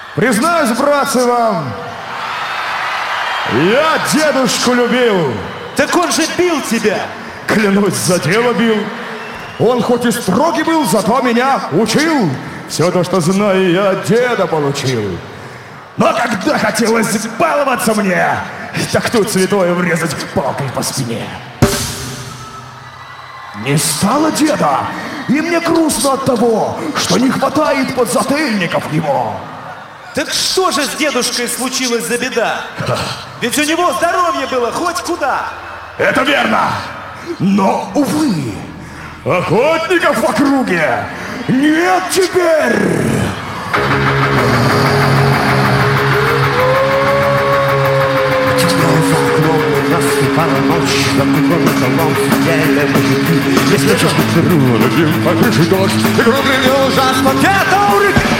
Признаюсь, братцы, вам, я дедушку любил. Так он же бил тебя. Клянусь, за дело бил. Он хоть и строгий был, зато меня учил. Все то, что знаю, я от деда получил. Но когда хотелось баловаться мне, так тут святое врезать палкой по спине. Не стало деда, и мне грустно от того, что не хватает подзатыльников его. Так что же с дедушкой случилось за беда? Ведь у него здоровье было хоть куда. Это верно, но, увы, охотников в округе нет теперь. Наступала ночь, за кругом столом сидели мужики. Если честно, налетел по крыше дождь, и громко ужасно где-то у реки.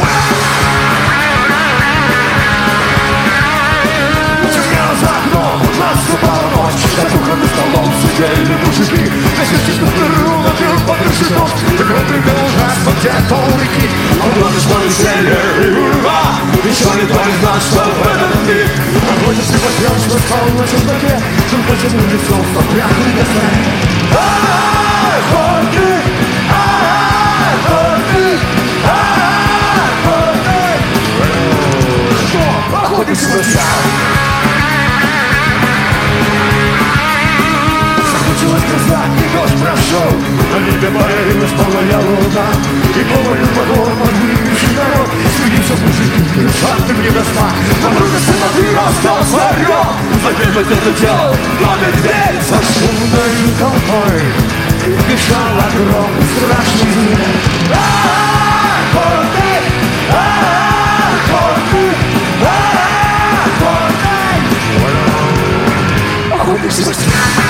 Темнело за окном, наступала ночь, за кругом столом сидели мужики. Если честно, налетел по крыше дождь, и громко ужасно где-то у реки. Он главное, что веселье и урва, еще никто не знал, что в этот миг. Охотился посрел, что спал на чердаке, что потянул лицом, что прятал ясно. Охотник! Охотник! Охотник! Что? Охотник сначала! Захватилась гроза, и дождь прошел, на небе парилась полная луна, и полную водой подвигший народ, среди мужики, кричат им не до сна. Вокруг смотри, остался орел, забегать это дело, номер дверь за шумной толпой бежал огромный страшный зверь. Охотник! Охотник! Охотник! Охотник смерти!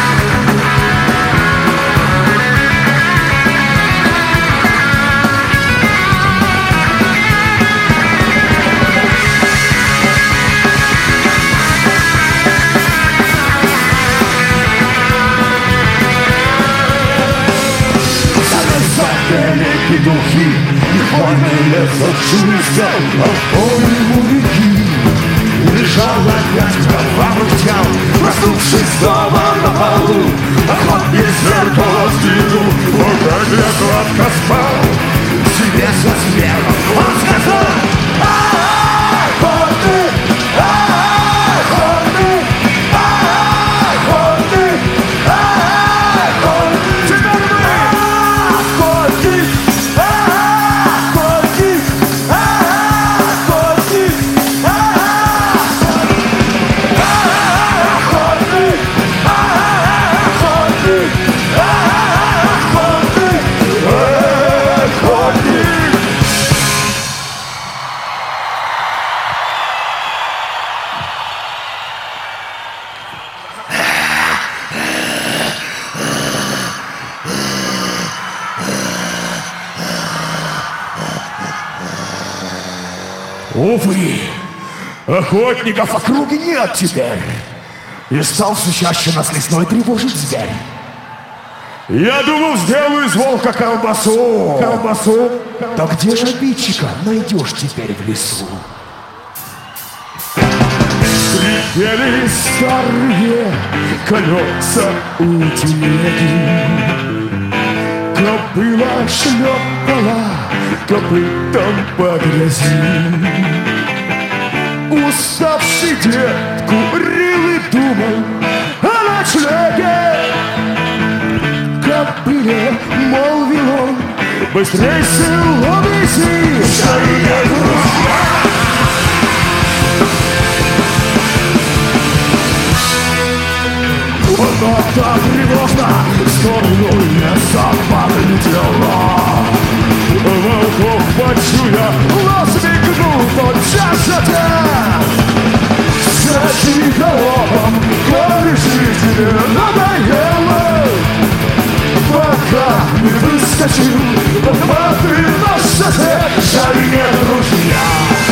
Петухи, их вольный лес отшумистел, а в поле у реки лежал опять кровавый тел, проснувшись дома на полу, охотник зеркало сдвинул, он как для сладко спал. Себе со смехом он сказал: охотник, охотник, охотник, охотник, теперь мы охотник. Увы, охотников в округе нет теперь. И стал все чаще нас лесной тревожить зверь. Я думал, сделаю из волка колбасу. Колбасу? Да где же обидчика найдешь теперь в лесу? Скрипели старые колеса у телеги, кобыла шлепала копытом по грязи. Уставший дед курил и думал о ночлеге. Кобыле молвил он: быстрей, село вези, скорее друзья. Но так тревожно в сторону леса подлетела. Волков почуя, нос мигнул тотчас отец. Сочи головом, коли жизни надоело, пока не выскочил подватый наш сосед. Жаль, нет ружья,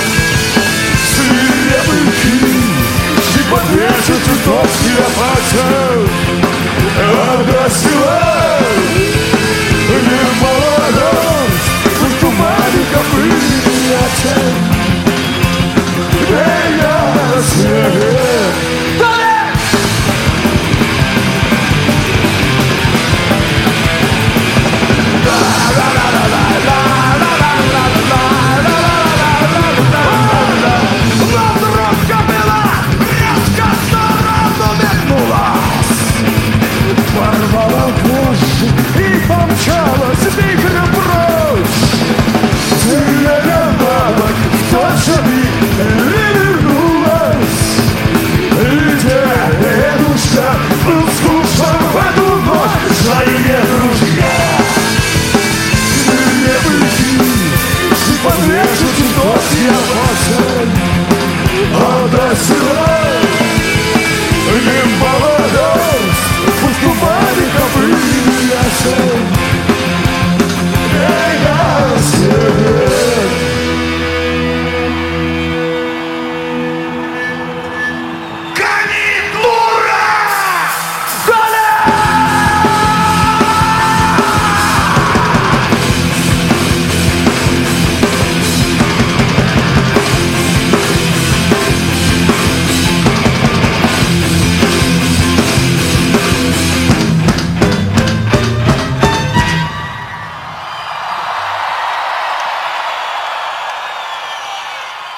свирепый кий, подвешен цветочки опасен. А до села не молодость, в тумане копыт.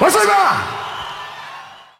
Спасибо!